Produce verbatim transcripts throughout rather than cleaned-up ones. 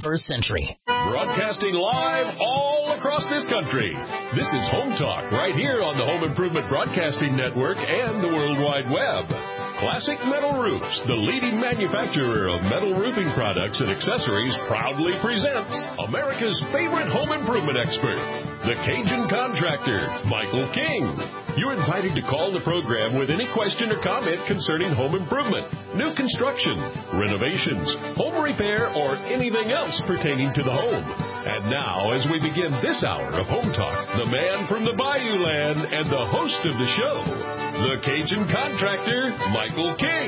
twenty-first century. Broadcasting live all across this country. This is Home Talk right here on the Home Improvement Broadcasting Network and the World Wide Web. Classic Metal Roofs, the leading manufacturer of metal roofing products and accessories, proudly presents America's favorite home improvement expert, the Cajun Contractor, Michael King. You're invited to call the program with any question or comment concerning home improvement, new construction, renovations, home repair, or anything else pertaining to the home. And now, as we begin this hour of Home Talk, the man from the Bayou Land and the host of the show, the Cajun Contractor, Michael King.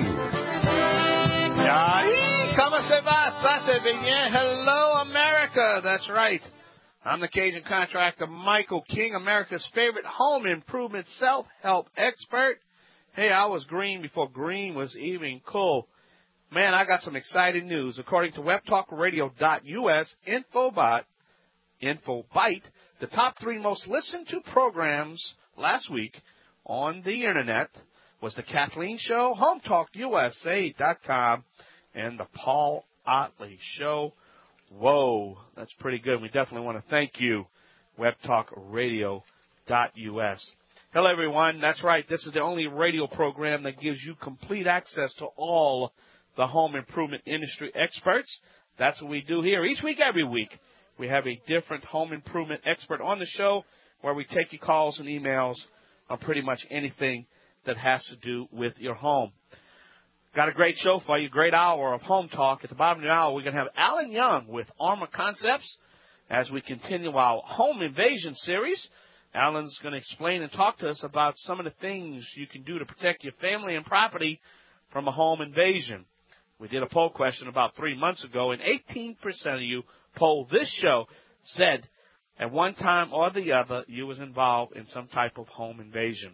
¿Cómo se va? ¿Sase bien? Hello, America. That's right. I'm the Cajun Contractor, Michael King, America's favorite home improvement self-help expert. Hey, I was green before green was even cool. Man, I got some exciting news. According to web talk radio dot U S, Infobot, Infobyte, the top three most listened to programs last week on the Internet was The Kathleen Show, home talk U S A dot com, and The Paul Otley Show. Whoa, that's pretty good. We definitely want to thank you, web talk radio dot U S. Hello, everyone. That's right. This is the only radio program that gives you complete access to all the home improvement industry experts. That's what we do here. Each week, every week, we have a different home improvement expert on the show where we take your calls and emails on pretty much anything that has to do with your home. Got a great show for you, great hour of Home Talk. At the bottom of the hour, we're going to have Alan Young with Armor Concepts as we continue our home invasion series. Alan's going to explain and talk to us about some of the things you can do to protect your family and property from a home invasion. We did a poll question about three months ago, and eighteen percent of you polled this show said at one time or the other you was involved in some type of home invasion.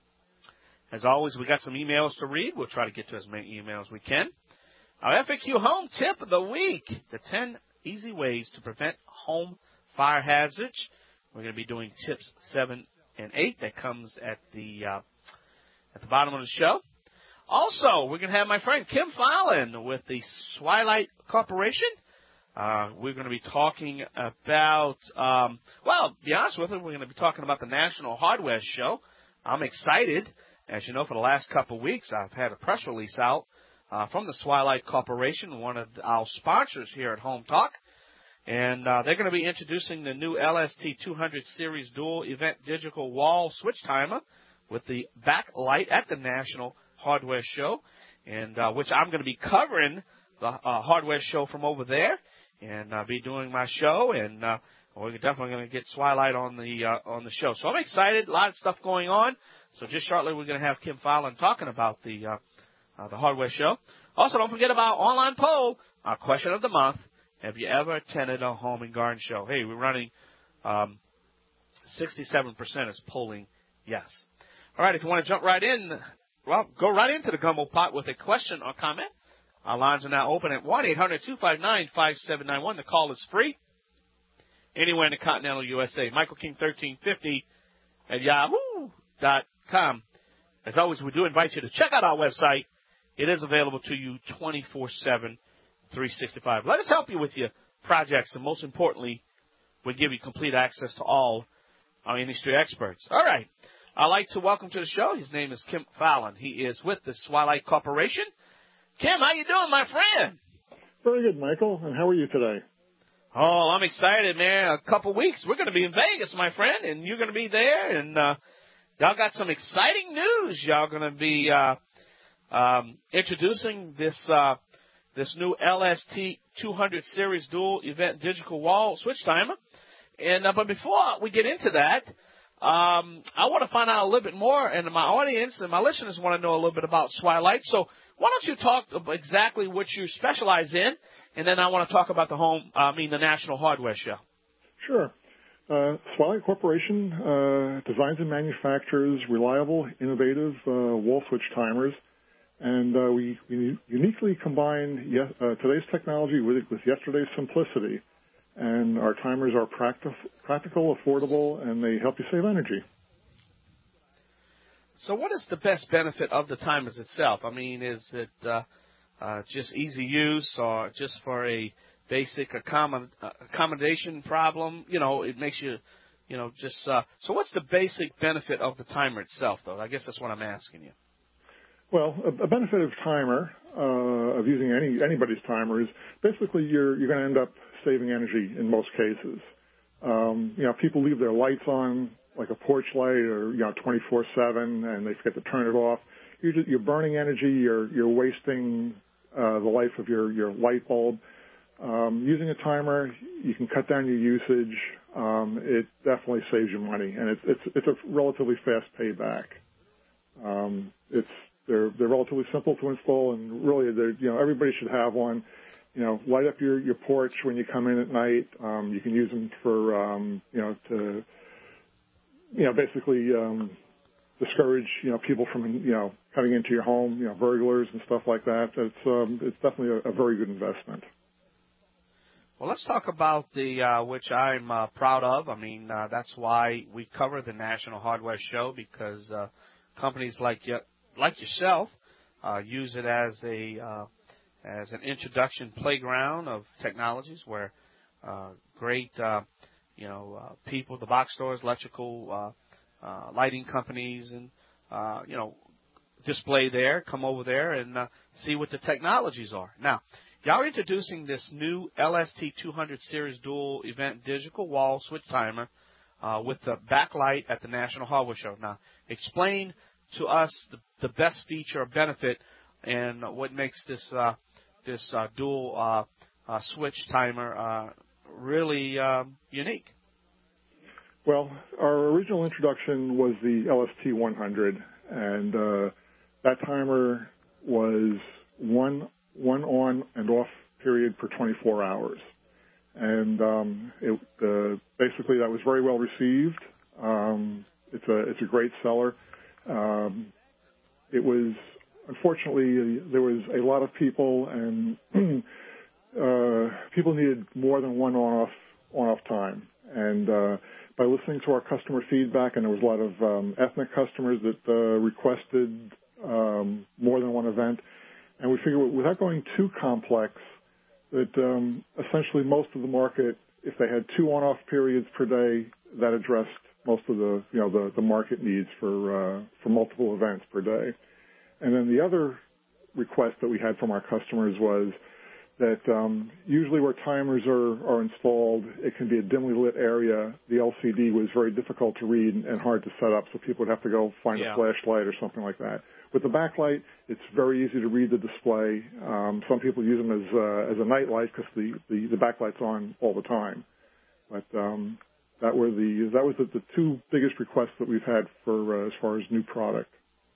As always, we got some emails to read. We'll try to get to as many emails as we can. Our F A Q home tip of the week, the ten easy ways to prevent home fire hazards. We're going to be doing tips seven and eight. That comes at the uh, at the bottom of the show. Also, we're going to have my friend Kim Fallon with the Swilight Corporation. Uh, we're going to be talking about, um, well, to be honest with you, we're going to be talking about the National Hardware Show. I'm excited. As you know, for the last couple of weeks, I've had a press release out uh, from the Swilight Corporation, one of our sponsors here at Home Talk. And uh, they're going to be introducing the new L S T two hundred Series Dual Event Digital Wall Switch Timer with the backlight at the National Hardware Show, and uh, which I'm going to be covering the uh, hardware show from over there, and I'll uh, be doing my show, and uh, we're definitely going to get Swilight on the uh, on the show. So I'm excited. A lot of stuff going on. So just shortly, we're going to have Kim Fallon talking about the uh, uh, the hardware show. Also, don't forget about our online poll, our question of the month. Have you ever attended a home and garden show? Hey, we're running um, sixty-seven percent is polling yes. All right, if you want to jump right in, well, go right into the gumbo pot with a question or comment. Our lines are now open at one eight hundred two five nine five seven nine one. The call is free. Anywhere in the continental U S A. Michael King thirteen fifty at yahoo dot com. As always, we do invite you to check out our website. It is available to you twenty-four seven, three sixty-five. Let us help you with your projects, and most importantly, we give you complete access to all our industry experts. All right. I'd like to welcome to the show. His name is Kim Fallon. He is with the Swilight Corporation. Kim, how you doing, my friend? Very good, Michael. And how are you today? Oh, I'm excited, man. A couple weeks. We're going to be in Vegas, my friend, and you're going to be there. And uh, y'all got some exciting news. Y'all going to be uh, um, introducing this uh, this new L S T two hundred Series Dual Event Digital Wall Switch Timer. And uh, but before we get into that, um, I want to find out a little bit more, and my audience and my listeners want to know a little bit about Swilight. So why don't you talk about exactly what you specialize in, and then I want to talk about the home, uh, I mean the National Hardware Show. Sure. Uh, Swilight Corporation uh, designs and manufactures reliable, innovative uh, wall switch timers, and uh, we, we uniquely combine yes, uh, today's technology with, with yesterday's simplicity. And our timers are practic- practical, affordable, and they help you save energy. So what is the best benefit of the timers itself? I mean, is it uh, uh, just easy use or just for a basic accommod- accommodation problem. You know, it makes you, you know, just. Uh, so, what's the basic benefit of the timer itself, though? I guess that's what I'm asking you. Well, a, a benefit of timer, uh, of using any anybody's timer, is basically you're you're going to end up saving energy in most cases. Um, you know, people leave their lights on, like a porch light, or you know, twenty-four seven, and they forget to turn it off. You're, just, you're burning energy. You're you're wasting uh, the life of your your light bulb. Um, using a timer, you can cut down your usage. Um, it definitely saves you money, and it's it's it's a relatively fast payback. Um, it's they're they're relatively simple to install, and really, they're you know everybody should have one. You know, light up your, your porch when you come in at night. Um, you can use them for um, you know to you know basically um, discourage you know people from you know coming into your home. You know, burglars and stuff like that. It's um, it's definitely a, a very good investment. Well, let's talk about the, uh, which I'm uh, proud of. I mean, uh, that's why we cover the National Hardware Show, because uh, companies like you, like yourself uh, use it as a uh, as an introduction playground of technologies where uh, great, uh, you know, uh, people, the box stores, electrical, uh, uh, lighting companies, and uh, you know, display there, come over there and uh, see what the technologies are. Now, y'all are introducing this new L S T two hundred series dual event digital wall switch timer uh, with the backlight at the National Hardware Show. Now, explain to us the, the best feature or benefit and what makes this uh, this uh, dual uh, uh, switch timer uh, really um, unique. Well, our original introduction was the L S T one hundred, and uh, that timer was one one on and off period for twenty-four hours. And um, it, uh, basically that was very well received. Um, it's a it's a great seller. Um, it was, unfortunately, there was a lot of people, and uh, people needed more than one on-off on-off time. And uh, by listening to our customer feedback, and there was a lot of um, ethnic customers that uh, requested um, more than one event, and we figured without going too complex, that um, essentially most of the market, if they had two on-off periods per day, that addressed most of the, you know, the, the market needs for uh, for multiple events per day. And then the other request that we had from our customers was that um, usually where timers are, are installed, it can be a dimly lit area. The L C D was very difficult to read and hard to set up, so people would have to go find yeah. a flashlight or something like that. With the backlight, it's very easy to read the display. Um, some people use them as uh, as a night light because the, the, the backlight's on all the time. But um, that were the that was the, the two biggest requests that we've had for uh, as far as new product.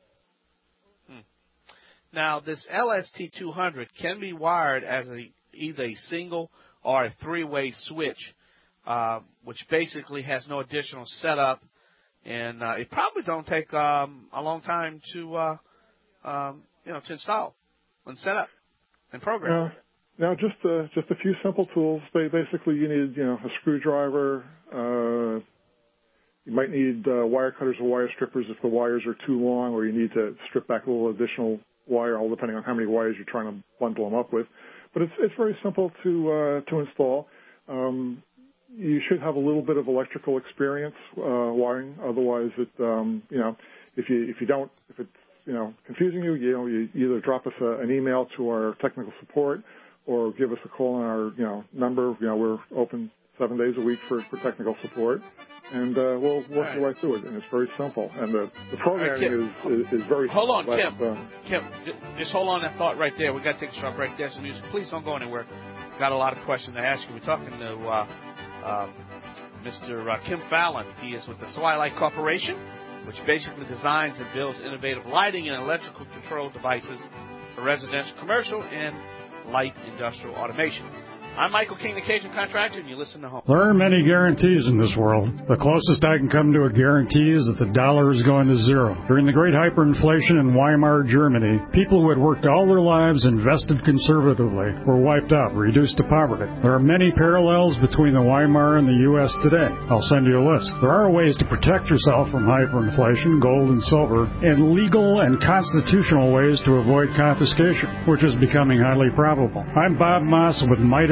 Hmm. Now, this L S T two hundred can be wired as a, either a single or a three-way switch, uh, which basically has no additional setup. And uh, it probably don't take um, a long time to, uh, um, you know, to install and set up and program. Uh, now, just uh, just a few simple tools. They basically you need, you know, a screwdriver. Uh, you might need uh, wire cutters or wire strippers if the wires are too long, or you need to strip back a little additional wire, all depending on how many wires you're trying to bundle them up with. But it's it's very simple to uh, to install. Um, You should have a little bit of electrical experience uh, wiring. Otherwise, it um, you know, if you if you don't, if it's you know confusing you, you know, you either drop us a, an email to our technical support, or give us a call on our you know number. You know, we're open seven days a week for, for technical support, and uh, we'll work right. your way through it. And it's very simple, and the, the programming right, is, is is very. Hold on, but, Kim. Uh, Kim, just hold on that thought right there. We got to take a short break. There's some music. Please don't go anywhere. Got a lot of questions to ask you. We're talking to. Uh, Uh, Mister Uh, Kim Fallon. He is with the Swilight Corporation, which basically designs and builds innovative lighting and electrical control devices for residential, commercial, and light industrial automation. I'm Michael King, the Cajun Contractor, and you listen to Home. There are many guarantees in this world. The closest I can come to a guarantee is that the dollar is going to zero. During the great hyperinflation in Weimar, Germany, people who had worked all their lives, invested conservatively, were wiped out, reduced to poverty. There are many parallels between the Weimar and the U S today. I'll send you a list. There are ways to protect yourself from hyperinflation, gold and silver, and legal and constitutional ways to avoid confiscation, which is becoming highly probable. I'm Bob Moss with Midas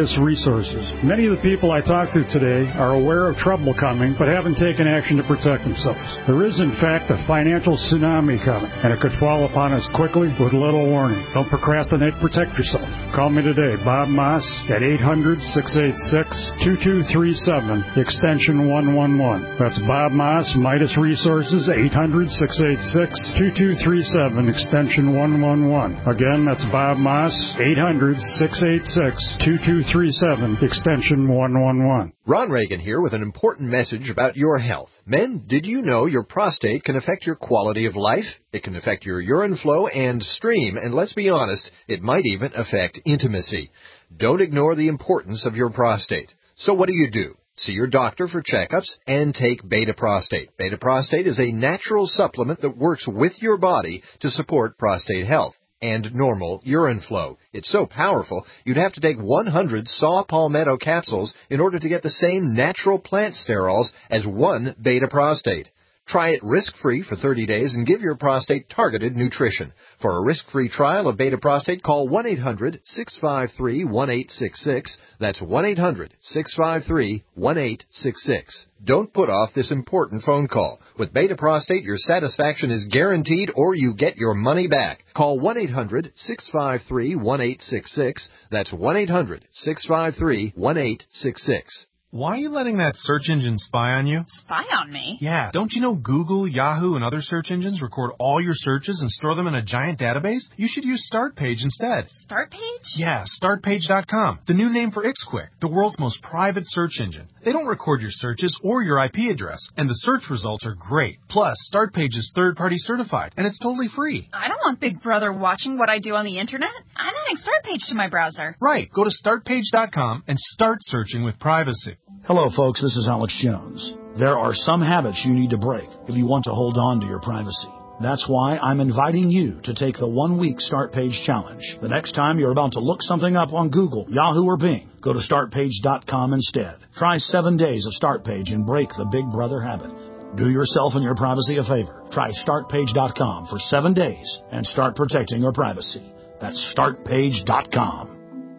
Midas Resources. Many of the people I talk to today are aware of trouble coming, but haven't taken action to protect themselves. There is, in fact, a financial tsunami coming, and it could fall upon us quickly with little warning. Don't procrastinate. Protect yourself. Call me today, Bob Moss, at eight hundred, six eight six, two two three seven, extension one one one. That's Bob Moss, Midas Resources, eight hundred, six eight six, two two three seven, extension one one one. Again, that's Bob Moss, eight hundred, six eight six, two two three seven, extension one one one. Ron Reagan here with an important message about your health. Men, did you know your prostate can affect your quality of life? It can affect your urine flow and stream, and let's be honest, it might even affect intimacy. Don't ignore the importance of your prostate. So what do you do? See your doctor for checkups and take Beta Prostate. Beta Prostate is a natural supplement that works with your body to support prostate health and normal urine flow. It's so powerful, you'd have to take one hundred saw palmetto capsules in order to get the same natural plant sterols as one Beta Prostate. Try it risk-free for thirty days and give your prostate targeted nutrition. For a risk-free trial of Beta Prostate, call one eight hundred, six five three, one eight six six. That's one eight hundred, six five three, one eight six six. Don't put off this important phone call. With Beta Prostate, your satisfaction is guaranteed or you get your money back. Call one eight hundred, six five three, one eight six six. That's one eight hundred, six five three, one eight six six. Why are you letting that search engine spy on you? Spy on me? Yeah. Don't you know Google, Yahoo, and other search engines record all your searches and store them in a giant database? You should use StartPage instead. StartPage? Yeah, start page dot com. The new name for IxQuick, the world's most private search engine. They don't record your searches or your I P address, and the search results are great. Plus, StartPage is third-party certified, and it's totally free. I don't want Big Brother watching what I do on the Internet. I'm adding StartPage to my browser. Right. Go to start page dot com and start searching with privacy. Hello, folks. This is Alex Jones. There are some habits you need to break if you want to hold on to your privacy. That's why I'm inviting you to take the one-week Start Page Challenge. The next time you're about to look something up on Google, Yahoo, or Bing, go to start page dot com instead. Try seven days of StartPage and break the Big Brother habit. Do yourself and your privacy a favor. Try start page dot com for seven days and start protecting your privacy. That's start page dot com.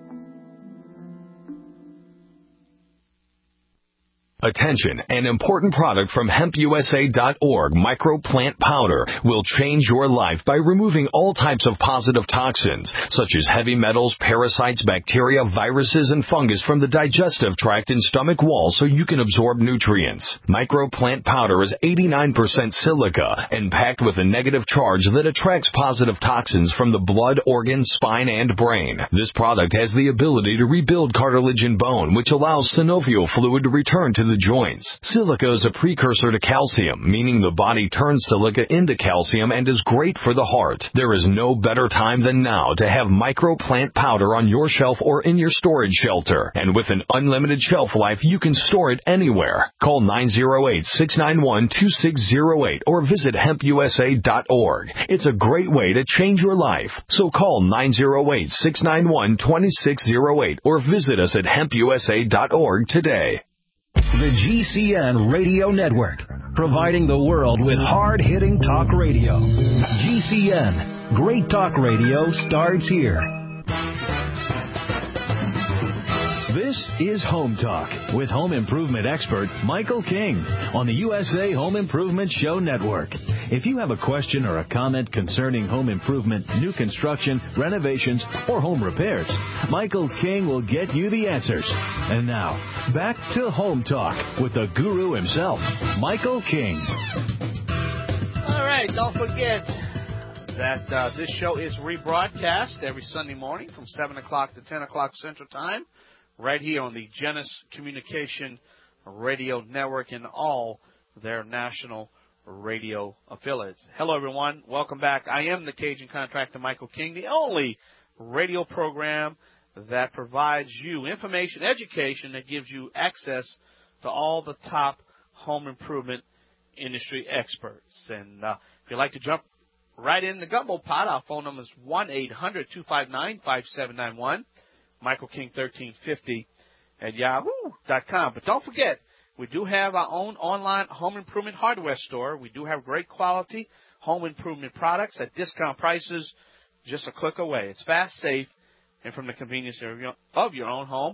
Attention, an important product from hemp U S A dot org, microplant powder, will change your life by removing all types of positive toxins, such as heavy metals, parasites, bacteria, viruses, and fungus from the digestive tract and stomach wall so you can absorb nutrients. Microplant powder is eighty-nine percent silica and packed with a negative charge that attracts positive toxins from the blood, organ, spine, and brain. This product has the ability to rebuild cartilage and bone, which allows synovial fluid to return to the joints. Silica is a precursor to calcium, meaning the body turns silica into calcium and is great for the heart. There is no better time than now to have microplant powder on your shelf or in your storage shelter. And with an unlimited shelf life, you can store it anywhere. Call nine oh eight, six nine one, two six oh eight or visit hemp U S A dot org. It's a great way to change your life. So call nine oh eight, six nine one, two six oh eight or visit us at hemp U S A dot org today. The G C N Radio Network, providing the world with hard-hitting talk radio. G C N, great talk radio starts here. This is Home Talk with home improvement expert Michael King on the U S A Home Improvement Show Network. If you have a question or a comment concerning home improvement, new construction, renovations, or home repairs, Michael King will get you the answers. And now, back to Home Talk with the guru himself, Michael King. All right, don't forget that uh, this show is rebroadcast every Sunday morning from seven o'clock to ten o'clock Central Time, right here on the Genesis Communication Radio Network and all their national radio affiliates. Hello, everyone. Welcome back. I am the Cajun Contractor Michael King, the only radio program that provides you information, education that gives you access to all the top home improvement industry experts. And uh, if you'd like to jump right in the gumbo pot, our phone number is one eight hundred, two five nine, five seven nine one. Michael King thirteen fifty at yahoo dot com. But don't forget, we do have our own online home improvement hardware store. We do have great quality home improvement products at discount prices just a click away. It's fast, safe, and from the convenience of your, of your own home.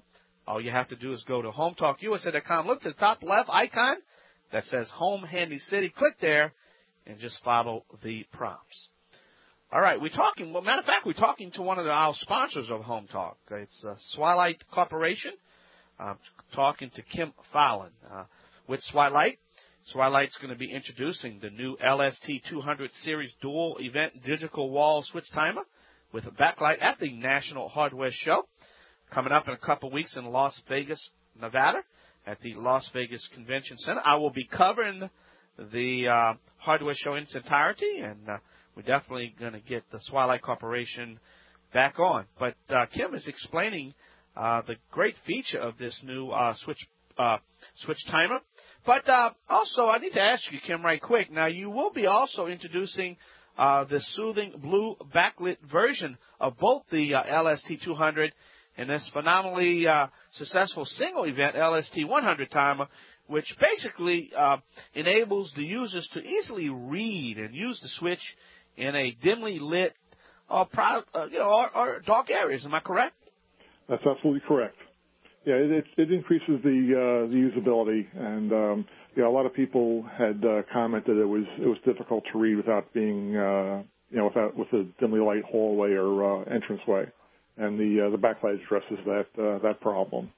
all you have to do is go to home talk U S A dot com. Look to the top left icon that says Home Handy City. Click there and just follow the prompts. All right, we're talking, well, matter of fact, we're talking to one of the, our sponsors of Home Talk. It's uh, Swilight Corporation. I'm talking to Kim Fallon. Uh, with Swilight, Swilight's going to be introducing the new L S T two hundred Series Dual Event Digital Wall Switch Timer with a backlight at the National Hardware Show. Coming up in a couple weeks in Las Vegas, Nevada, at the Las Vegas Convention Center. I will be covering the uh, hardware show in its entirety, and uh, we're definitely going to get the Swilight Corporation back on. But uh, Kim is explaining uh, the great feature of this new uh, switch uh, switch timer. But uh, also, I need to ask you, Kim, right quick. Now, you will be also introducing uh, the soothing blue backlit version of both the uh, L S T two hundred and this phenomenally uh, successful single event L S T one hundred timer, which basically uh, enables the users to easily read and use the switch in a dimly lit or, proud, uh, you know, or, or dark areas. Am I correct? That's absolutely correct. Yeah, it, it, it increases the uh, the usability, and um, yeah, a lot of people had uh, commented it was it was difficult to read without being uh, you know without with a dimly light hallway or uh, entranceway, and the uh, the backlight addresses that uh, that problem.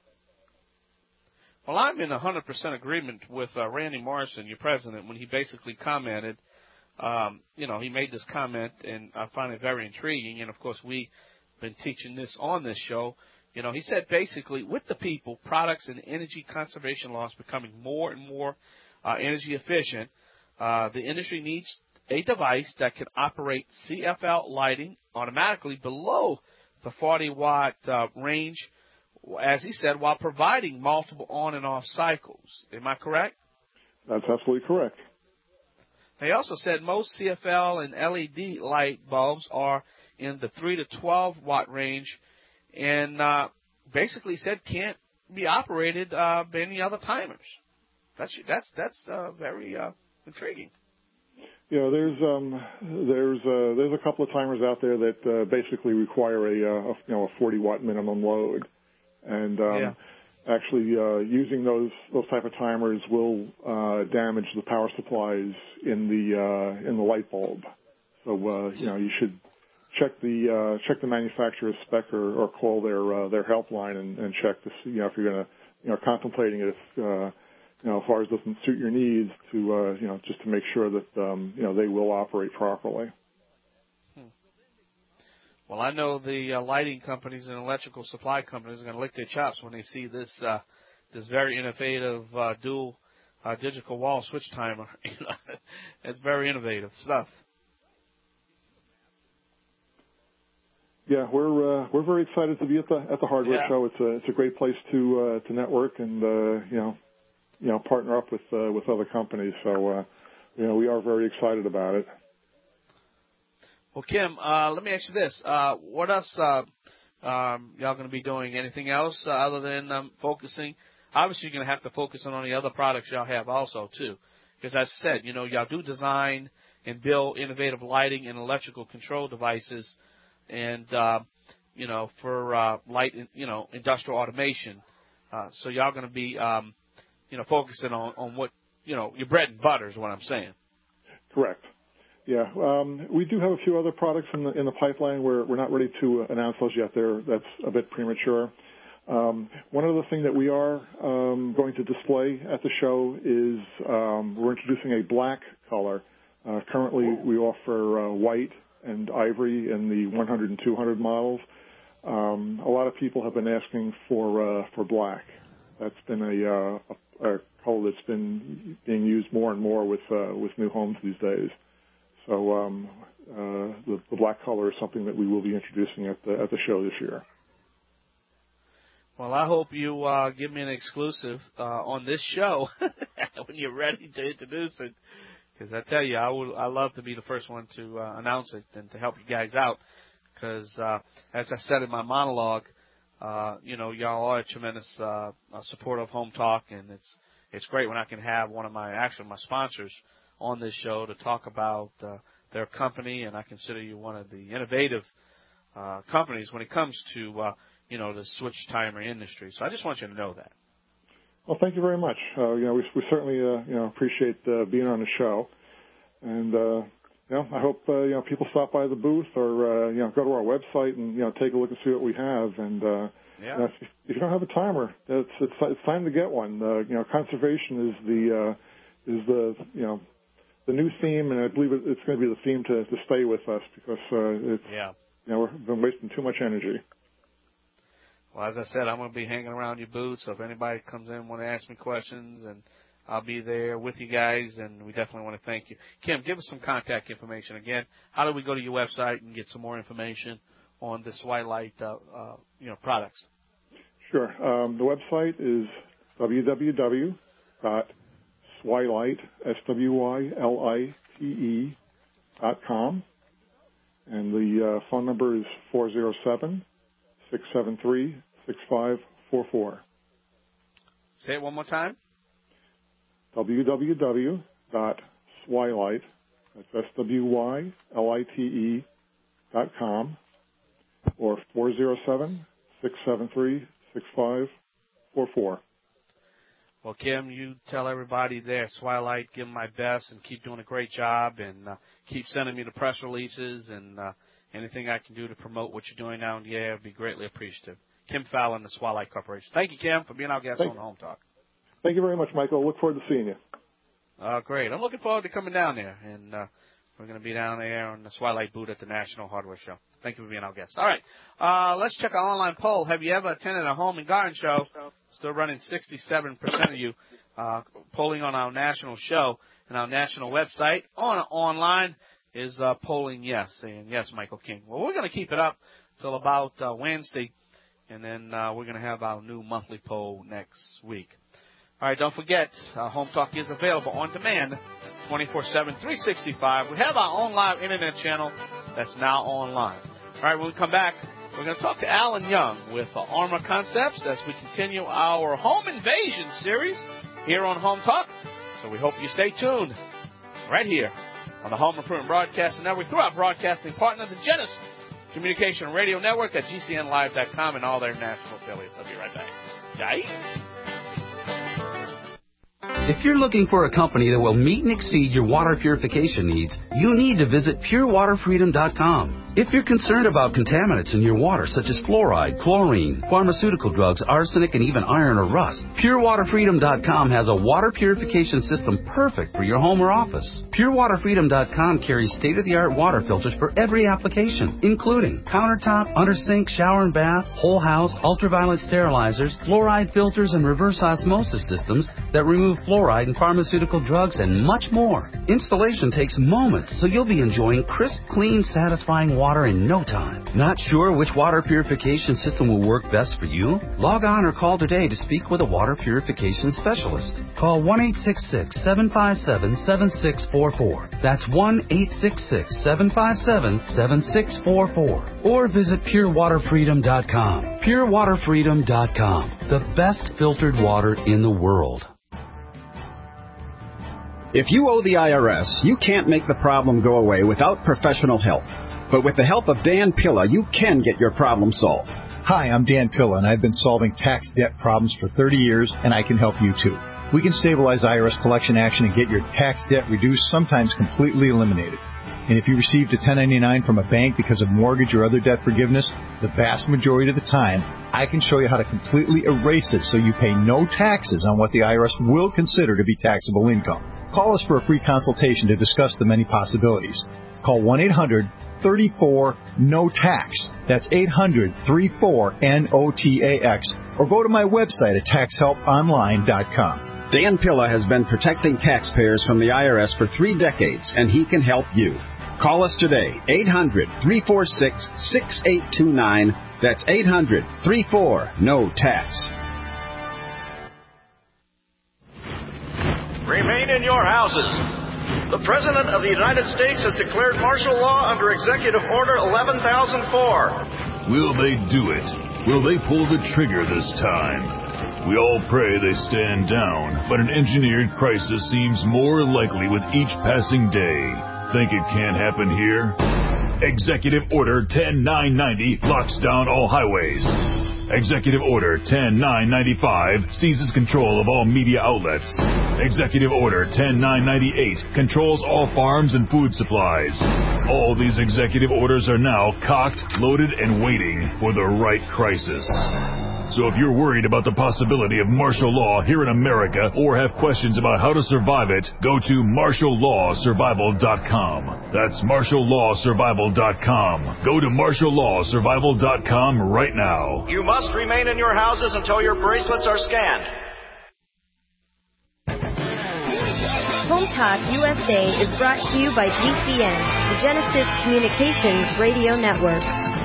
Well, I'm in one hundred percent agreement with uh, Randy Morrison, your president, when he basically commented. Um, you know, he made this comment, and I find it very intriguing. And, of course, we've been teaching this on this show. You know, he said basically with the people, products and energy conservation laws becoming more and more uh, energy efficient, uh, the industry needs a device that can operate C F L lighting automatically below the forty watt uh, range, as he said, while providing multiple on and off cycles. Am I correct? That's absolutely correct. They also said most C F L and L E D light bulbs are in the three to twelve watt range, and uh, basically said can't be operated uh, by any other timers. That's that's that's uh, very uh, intriguing. You know, there's um, there's uh, there's a couple of timers out there that uh, basically require a, a you know a forty watt minimum load, and um, yeah. actually uh, using those those type of timers will uh, damage the power supplies in the uh, in the light bulb. So uh, you know you should check the uh, check the manufacturer's spec or, or call their uh, their helpline and, and check to see you know if you're going to you know contemplating it if uh, you know as far as doesn't suit your needs to uh, you know just to make sure that um, you know they will operate properly. Well, I know the uh, lighting companies and electrical supply companies are going to lick their chops when they see this uh, this very innovative uh, dual uh, digital wall switch timer. It's very innovative stuff. Yeah, we're uh, we're very excited to be at the at the hardware yeah. show. It's a it's a great place to uh, to network and uh, you know you know partner up with uh, with other companies. So uh, you know we are very excited about it. Well, Kim, uh, let me ask you this. Uh, what else uh, um, y'all going to be doing? Anything else uh, other than um, focusing? Obviously, you're going to have to focus on the other products y'all have also, too. Because as I said, you know, y'all do design and build innovative lighting and electrical control devices and, uh, you know, for uh, light, you know, industrial automation. Uh, so y'all going to be, um, you know, focusing on, on what, you know, your bread and butter is what I'm saying. Correct. Yeah, um, we do have a few other products in the in the pipeline. We're we're not ready to announce those yet. There, that's a bit premature. Um, one other thing that we are um, going to display at the show is um, we're introducing a black color. Uh, currently, we offer uh, white and ivory in the one hundred and two hundred models. Um, a lot of people have been asking for uh, for black. That's been a, uh, a, a color that's been being used more and more with uh, with new homes these days. So um, uh, the, the black color is something that we will be introducing at the at the show this year. Well, I hope you uh, give me an exclusive uh, on this show when you're ready to introduce it, because I tell you, I would I love to be the first one to uh, announce it and to help you guys out. Because uh, as I said in my monologue, uh, you know, y'all are a tremendous uh, supporter of Home Talk, and it's it's great when I can have one of my actually my sponsors on this show to talk about uh, their company, and I consider you one of the innovative uh, companies when it comes to uh, you know, the switch timer industry. So I just want you to know that. Well, thank you very much. Uh, you know, we, we certainly, uh, you know, appreciate uh, being on the show. And, uh, you know, I hope, uh, you know, people stop by the booth or, uh, you know, go to our website and, you know, take a look and see what we have. And, uh, yeah. you know, if, if you don't have a timer, it's, it's, it's time to get one. Uh, you know, conservation is the, uh, is the, you know, the new theme, and I believe it's going to be the theme to, to stay with us because, uh, it's, yeah. you know, we've been wasting too much energy. Well, as I said, I'm going to be hanging around your booth, so if anybody comes in and want to ask me questions, and I'll be there with you guys, and we definitely want to thank you. Kim, give us some contact information. Again, how do we go to your website and get some more information on the Swilight, uh, uh, you know, products? Sure. Um, the website is w w w dot swilight, S W Y L I T E, dot com, and the uh, phone number is four oh seven, six seven three, six five four four. Say it one more time. w w w dot swilight, that's S W Y L I T E, dot com, or four oh seven, six seven three, six five four four. Well, Kim, you tell everybody there at Swilight, give them my best and keep doing a great job, and uh, keep sending me the press releases, and uh, anything I can do to promote what you're doing down the air would be greatly appreciative. Kim Fallon, the Swilight Corporation. Thank you, Kim, for being our guest Thank on the Home Talk. Thank you very much, Michael. Look forward to seeing you. Uh, great. I'm looking forward to coming down there, and uh, we're going to be down there on the Swilight booth at the National Hardware Show. Thank you for being our guest. All right, uh, let's check our online poll. Have you ever attended a home and garden show? Still running sixty-seven percent of you uh, polling on our national show and our national website. On online is uh, polling yes, saying yes, Michael King. Well, we're going to keep it up till about uh, Wednesday, and then uh, we're going to have our new monthly poll next week. All right, don't forget, uh, Home Talk is available on demand twenty-four seven, three sixty-five. We have our own live internet channel that's now online. All right, when we come back, we're going to talk to Alan Young with uh, Armor Concepts as we continue our home invasion series here on Home Talk. So we hope you stay tuned right here on the Home Improvement Broadcasting Network through our broadcasting partner, the Genesis Communication Radio Network at G C N live dot com and all their national affiliates. I'll be right back. Bye. If you're looking for a company that will meet and exceed your water purification needs, you need to visit pure water freedom dot com. If you're concerned about contaminants in your water, such as fluoride, chlorine, pharmaceutical drugs, arsenic, and even iron or rust, pure water freedom dot com has a water purification system perfect for your home or office. pure water freedom dot com carries state-of-the-art water filters for every application, including countertop, under sink, shower and bath, whole house, ultraviolet sterilizers, fluoride filters, and reverse osmosis systems that remove fluoride and pharmaceutical drugs, and much more. Installation takes moments, so you'll be enjoying crisp, clean, satisfying water in no time. Not sure which water purification system will work best for you? Log on or call today to speak with a water purification specialist. Call one eight six six, seven five seven, seven six four four. That's one eight six six, seven five seven, seven six four four. Or visit pure water freedom dot com. pure water freedom dot com. The best filtered water in the world. If you owe the I R S, you can't make the problem go away without professional help. But with the help of Dan Pilla, you can get your problem solved. Hi, I'm Dan Pilla, and I've been solving tax debt problems for thirty years, and I can help you too. We can stabilize I R S collection action and get your tax debt reduced, sometimes completely eliminated. And if you received a ten ninety-nine from a bank because of mortgage or other debt forgiveness, the vast majority of the time, I can show you how to completely erase it so you pay no taxes on what the I R S will consider to be taxable income. Call us for a free consultation to discuss the many possibilities. Call one eight hundred, three four, N O T A X. That's eight hundred, three four, N O T A X. Or go to my website at tax help online dot com. Dan Pilla has been protecting taxpayers from the I R S for three decades, and he can help you. Call us today, eight hundred, three four six, six eight two nine. That's eight hundred, three four, N O T A X. Remain in your houses. The President of the United States has declared martial law under Executive Order eleven thousand four. Will they do it? Will they pull the trigger this time? We all pray they stand down, but an engineered crisis seems more likely with each passing day. Think it can't happen here? Executive Order ten nine ninety locks down all highways. Executive Order ten nine ninety-five seizes control of all media outlets. Executive Order ten nine ninety-eight controls all farms and food supplies. All these executive orders are now cocked, loaded, and waiting for the right crisis. So if you're worried about the possibility of martial law here in America or have questions about how to survive it, go to martial law survival dot com. That's martial law survival dot com. Go to martial law survival dot com right now. You must remain in your houses until your bracelets are scanned. Home Talk U S A is brought to you by G C N, the Genesis Communications Radio Network.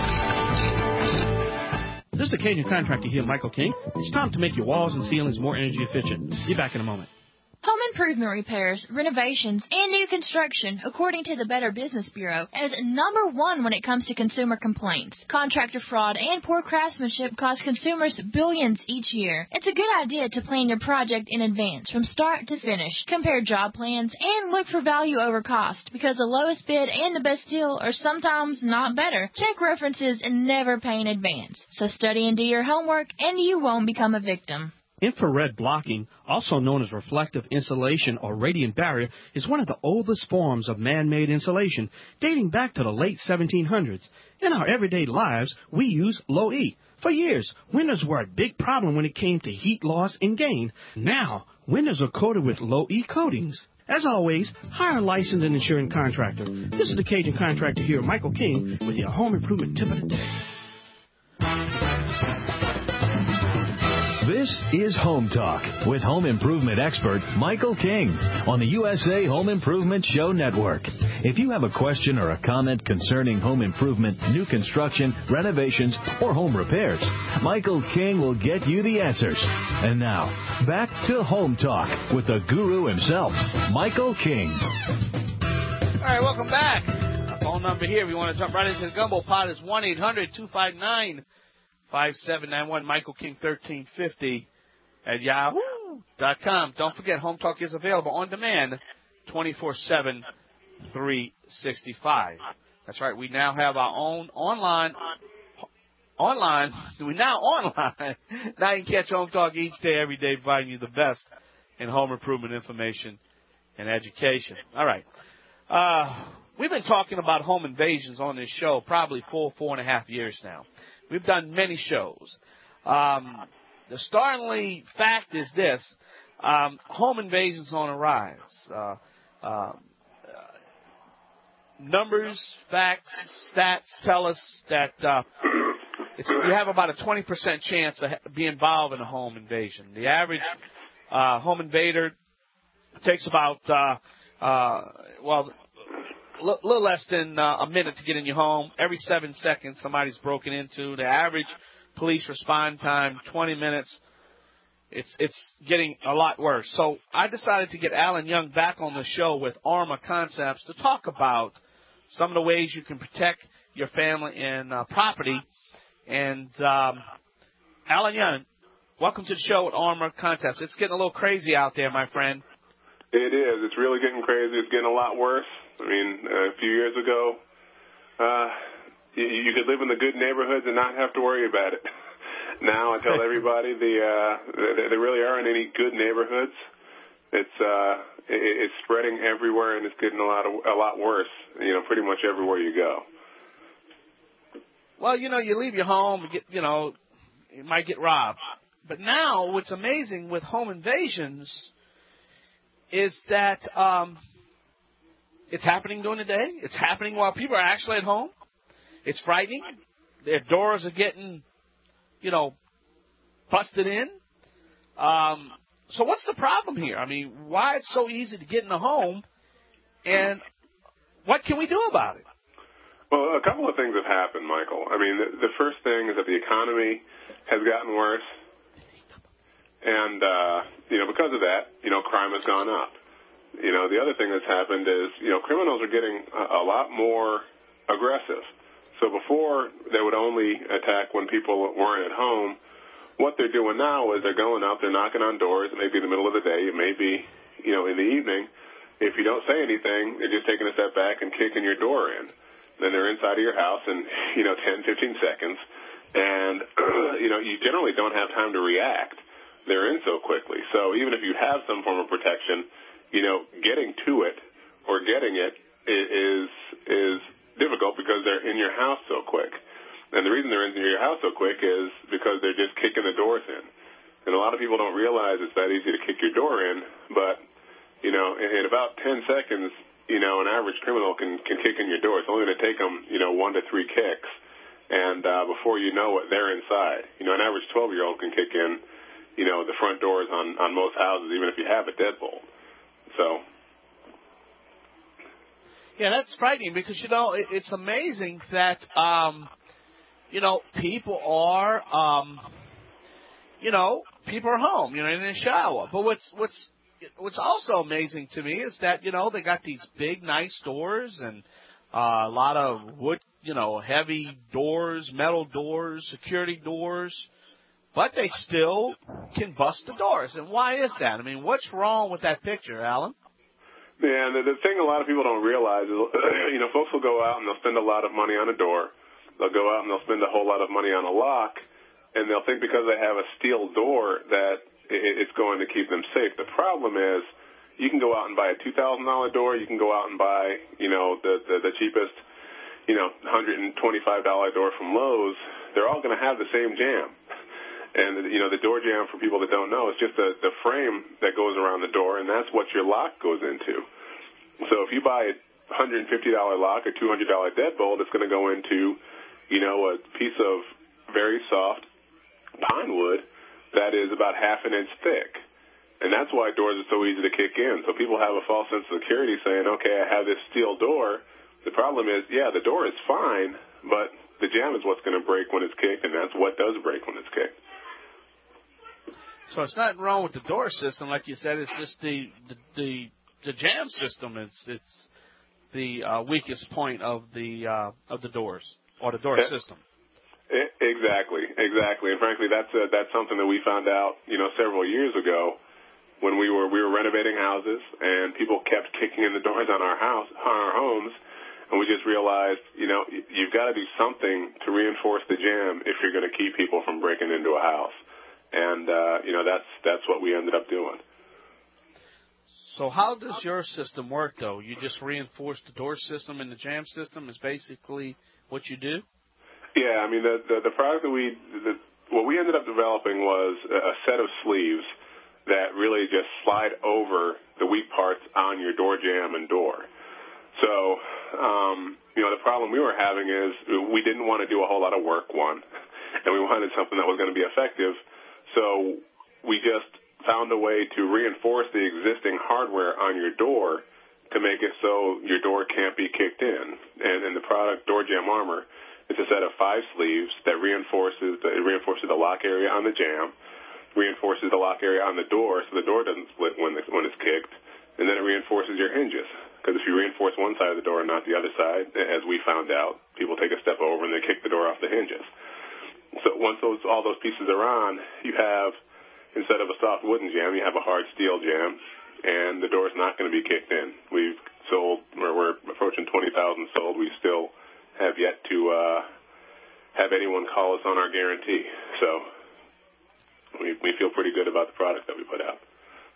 This is the Cajun Contractor here, Michael King. It's time to make your walls and ceilings more energy efficient. Be back in a moment. Home improvement repairs, renovations, and new construction, according to the Better Business Bureau, is number one when it comes to consumer complaints. Contractor fraud and poor craftsmanship cost consumers billions each year. It's a good idea to plan your project in advance, from start to finish. Compare job plans and look for value over cost, because the lowest bid and the best deal are sometimes not better. Check references and never pay in advance. So study and do your homework, and you won't become a victim. Infrared blocking, also known as reflective insulation or radiant barrier, is one of the oldest forms of man-made insulation, dating back to the late seventeen hundreds. In our everyday lives, we use low E. For years, windows were a big problem when it came to heat loss and gain. Now, windows are coated with low E coatings. As always, hire a licensed and insured contractor. This is the Cajun Contractor here, Michael King, with your home improvement tip of the day. This is Home Talk with home improvement expert Michael King on the U S A Home Improvement Show Network. If you have a question or a comment concerning home improvement, new construction, renovations, or home repairs, Michael King will get you the answers. And now, back to Home Talk with the guru himself, Michael King. All right, welcome back. Our phone number here, if you want to jump right into the gumbo pot, is one eight hundred two five nine five seven nine one, Michael King thirteen fifty at yahoo dot com. Don't forget, Home Talk is available on demand twenty-four seven, three sixty-five. That's right, we now have our own online, online, we now online. Now you can catch Home Talk each day, every day, providing you the best in home improvement information and education. All right. Uh, we've been talking about home invasions on this show probably four, four and a half years now. We've done many shows. Um, the startling fact is this. Um, home invasions on a rise. Uh, uh, numbers, facts, stats tell us that uh, it's, you have about a twenty percent chance of being involved in a home invasion. The average uh, home invader takes about, uh, uh, well, a little less than uh, a minute to get in your home. Every seven seconds, somebody's broken into. The average police respond time, twenty minutes. It's it's getting a lot worse. So I decided to get Alan Young back on the show with Armor Concepts to talk about some of the ways you can protect your family and uh, property. And um, Alan Young, welcome to the show with Armor Concepts. It's getting a little crazy out there, my friend. It is. It's really getting crazy. It's getting a lot worse. I mean, uh, a few years ago, uh, you, you could live in the good neighborhoods and not have to worry about it. Now I tell everybody the uh, there, there really aren't any good neighborhoods. It's uh, it, it's spreading everywhere, and it's getting a lot of, a lot worse. You know, pretty much everywhere you go. Well, you know, you leave your home, you get, you know, you might get robbed. But now, what's amazing with home invasions is that um, it's happening during the day. It's happening while people are actually at home. It's frightening. Their doors are getting, you know, busted in. Um, so what's the problem here? I mean, why it's so easy to get in the home, and what can we do about it? Well, a couple of things have happened, Michael. I mean, the, the first thing is that the economy has gotten worse, and, uh, you know, because of that, you know, crime has gone up. You know, the other thing that's happened is, you know, criminals are getting a, a lot more aggressive. So before, they would only attack when people weren't at home. What they're doing now is they're going out, they're knocking on doors. It may be in the middle of the day. It may be, you know, in the evening. If you don't say anything, they're just taking a step back and kicking your door in. Then they're inside of your house in, you know, ten, fifteen seconds. And, you know, you generally don't have time to react. They're in so quickly. So even if you have some form of protection, you know, getting to it or getting it is is difficult because they're in your house so quick. And the reason they're in your house so quick is because they're just kicking the doors in. And a lot of people don't realize it's that easy to kick your door in, but, you know, in, in about ten seconds, you know, an average criminal can, can kick in your door. It's only going to take them, you know, one to three kicks. And uh, before you know it, they're inside. You know, an average twelve-year-old can kick in, you know, the front doors on, on most houses, even if you have a deadbolt. So. Yeah, that's frightening because, you know, it, it's amazing that, um, you know, people are, um, you know, people are home, you know, in the shower. But what's what's what's also amazing to me is that, you know, they got these big, nice doors and uh, a lot of wood, you know, heavy doors, metal doors, security doors, but they still can bust the doors. And why is that? I mean, what's wrong with that picture, Alan? Yeah, the, the thing a lot of people don't realize is, you know, folks will go out and they'll spend a lot of money on a door. They'll go out and they'll spend a whole lot of money on a lock, and they'll think because they have a steel door that it's going to keep them safe. The problem is you can go out and buy a two thousand dollars door. You can go out and buy, you know, the, the, the cheapest, you know, one hundred twenty-five dollars door from Lowe's. They're all going to have the same jam. And, you know, the door jam, for people that don't know, is just the, the frame that goes around the door, and that's what your lock goes into. So if you buy a one hundred fifty dollars lock or two hundred dollars deadbolt, it's going to go into, you know, a piece of very soft pine wood that is about half an inch thick. And that's why doors are so easy to kick in. So people have a false sense of security saying, okay, I have this steel door. The problem is, yeah, the door is fine, but the jam is what's going to break when it's kicked, and that's what does break when it's kicked. So it's nothing wrong with the door system, like you said. It's just the the the, the jam system. It's it's the uh, weakest point of the uh, of the doors or the door yeah. system. Exactly, exactly. And frankly, that's a, that's something that we found out, you know, several years ago when we were we were renovating houses and people kept kicking in the doors on our house on our homes, and we just realized, you know, you've got to do something to reinforce the jam if you're going to keep people from breaking into a house. And, uh, you know, that's that's what we ended up doing. So how does your system work, though? You just reinforce the door system and the jam system is basically what you do? Yeah, I mean, the the, the product that we, the, what we ended up developing was a set of sleeves that really just slide over the weak parts on your door jamb and door. So, um, you know, the problem we were having is we didn't want to do a whole lot of work, one, and we wanted something that was going to be effective. So we just found a way to reinforce the existing hardware on your door to make it so your door can't be kicked in. And in the product, Door Jam Armor, it's a set of five sleeves that reinforces the, it reinforces the lock area on the jam, reinforces the lock area on the door so the door doesn't split when it's, when it's kicked, and then it reinforces your hinges. Because if you reinforce one side of the door and not the other side, as we found out, people take a step over and they kick the door off the hinges. So once those all those pieces are on, you have, instead of a soft wooden jam, you have a hard steel jam, and the door's not going to be kicked in. We've sold, or we're approaching twenty thousand sold. We still have yet to uh, have anyone call us on our guarantee. So we we feel pretty good about the product that we put out.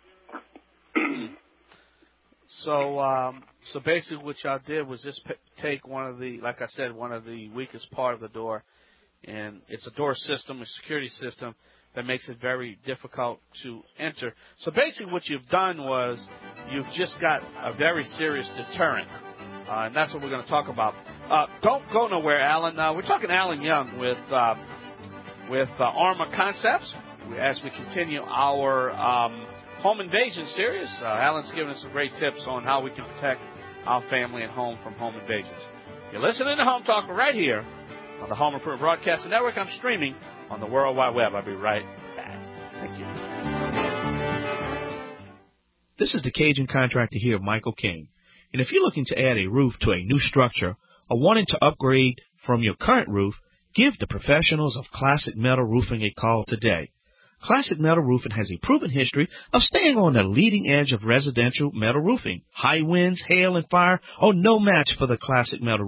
So, um, so basically, what y'all did was just p- take one of the, like I said, one of the weakest part of the door, and it's a door system, a security system that makes it very difficult to enter. So basically, what you've done was you've just got a very serious deterrent, uh, and that's what we're going to talk about. Uh, don't go nowhere, Alan. Uh, we're talking to Alan Young with uh, with uh, Armor Concepts as we continue our Um, Home Invasion series. Uh, Alan's giving us some great tips on how we can protect our family and home from home invasions. You're listening to Home Talk right here on the Home Improvement Broadcasting Network. I'm streaming on the World Wide Web. I'll be right back. Thank you. This is the Cajun Contractor here, Michael King. And if you're looking to add a roof to a new structure or wanting to upgrade from your current roof, give the professionals of Classic Metal Roofing a call today. Classic Metal Roofing has a proven history of staying on the leading edge of residential metal roofing. High winds, hail, and fire are no match for the Classic Metal Roof.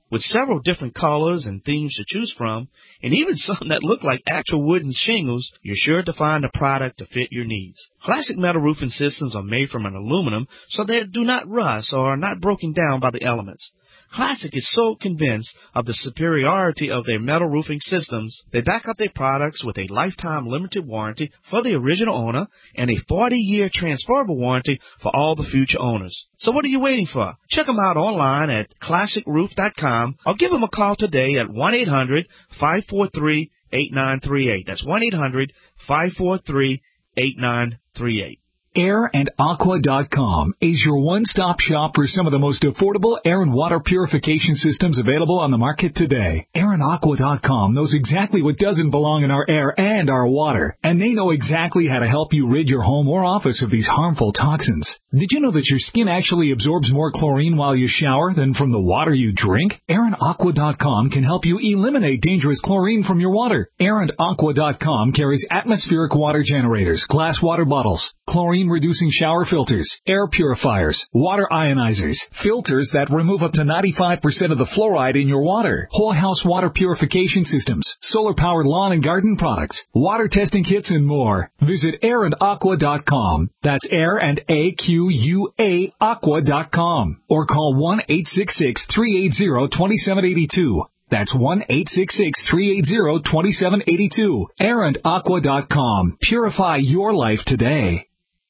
with several different colors and themes to choose from, and even some that look like actual wooden shingles, you're sure to find a product to fit your needs. Classic Metal Roofing systems are made from an aluminum so they do not rust or are not broken down by the elements. Classic is so convinced of the superiority of their metal roofing systems, they back up their products with a lifetime limited warranty for the original owner and a forty-year transferable warranty for all the future owners. So what are you waiting for? Check them out online at classic roof dot com or give them a call today at one eight hundred five four three eight nine three eight. That's one eight hundred five four three eight nine three eight. air and aqua dot com is your one-stop shop for some of the most affordable air and water purification systems available on the market today. air and aqua dot com knows exactly what doesn't belong in our air and our water, and they know exactly how to help you rid your home or office of these harmful toxins. Did you know that your skin actually absorbs more chlorine while you shower than from the water you drink? air and aqua dot com can help you eliminate dangerous chlorine from your water. air and aqua dot com carries atmospheric water generators, glass water bottles, chlorine-reducing shower filters, air purifiers, water ionizers, filters that remove up to ninety-five percent of the fluoride in your water, whole house water purification systems, solar-powered lawn and garden products, water testing kits, and more. Visit air and aqua dot com. That's air and A Q U A aqua dot com. Or call one eight six six three eight zero two seven eight two. That's one eight six six three eight zero two seven eight two. air and aqua dot com. Purify your life today.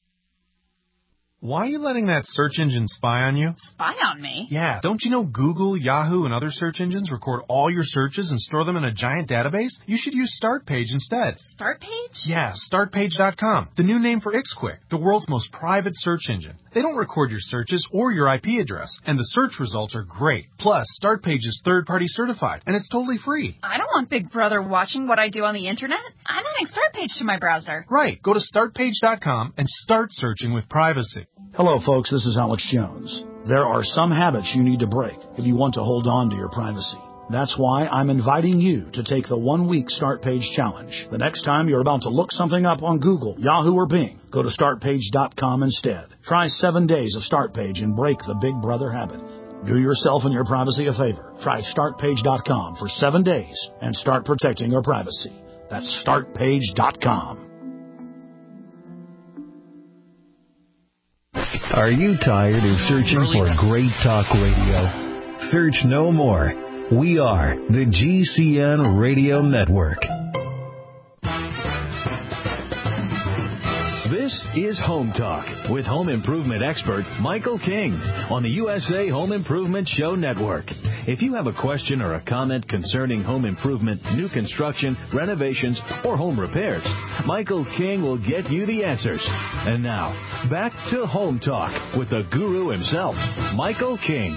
Why are you letting that search engine spy on you? Spy on me? Yeah, don't you know Google, Yahoo, and other search engines record all your searches and store them in a giant database? You should use StartPage instead. StartPage? Yeah, start page dot com, the new name for IXQuick, the world's most private search engine. They don't record your searches or your I P address, and the search results are great. Plus, StartPage is third-party certified, and it's totally free. I don't want Big Brother watching what I do on the Internet. I'm adding StartPage to my browser. Right, go to start page dot com and start searching with privacy. Hello, folks. This is Alex Jones. There are some habits you need to break if you want to hold on to your privacy. That's why I'm inviting you to take the one-week Start Page Challenge. The next time you're about to look something up on Google, Yahoo, or Bing, go to start page dot com instead. Try seven days of Start Page and break the Big Brother habit. Do yourself and your privacy a favor. Try start page dot com for seven days and start protecting your privacy. That's start page dot com. Are you tired of searching for great talk radio? Search no more. We are the G C N Radio Network. This is Home Talk with home improvement expert Michael King on the U S A Home Improvement Show Network. If you have a question or a comment concerning home improvement, new construction, renovations, or home repairs, Michael King will get you the answers. And now, back to Home Talk with the guru himself, Michael King.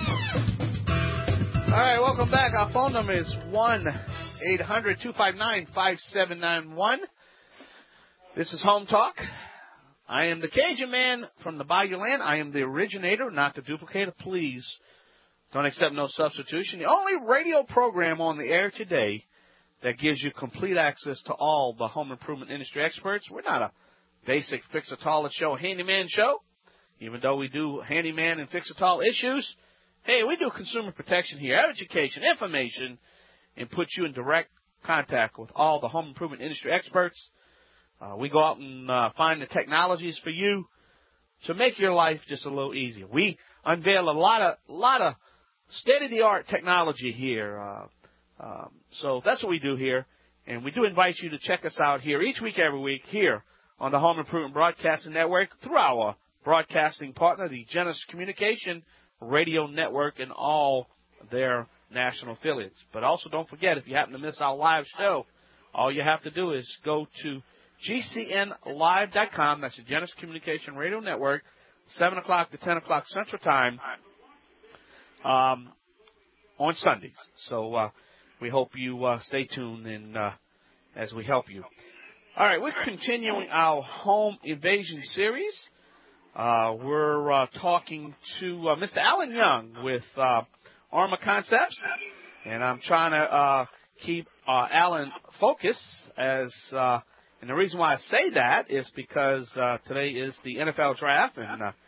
All right, welcome back. Our phone number is one eight hundred two five nine five seven nine one. This is Home Talk. I am the Cajun man from the Bayou Land. I am the originator, not the duplicator. Please don't accept no substitution. The only radio program on the air today that gives you complete access to all the home improvement industry experts. We're not a basic fix-a-tall show, handyman show, even though we do handyman and fix-a-tall issues. Hey, we do consumer protection here, education, information, and put you in direct contact with all the home improvement industry experts. Uh, we go out and uh, find the technologies for you to make your life just a little easier. We unveil a lot of lot of state-of-the-art technology here. Uh, um, so that's what we do here. And we do invite you to check us out here each week, every week, here on the Home Improvement Broadcasting Network through our broadcasting partner, the Genesis Communication Radio Network, and all their national affiliates. But also don't forget, if you happen to miss our live show, all you have to do is go to G C N live dot com. That's the Genesis Communication Radio Network, seven o'clock to ten o'clock Central Time um, on Sundays. So uh, we hope you uh, stay tuned and uh, as we help you. All right, we're continuing our home invasion series. Uh, we're uh, talking to uh, Mister Alan Young with uh, Armor Concepts, and I'm trying to uh, keep uh, Alan focused as uh, – and the reason why I say that is because uh, today is the N F L draft, and uh,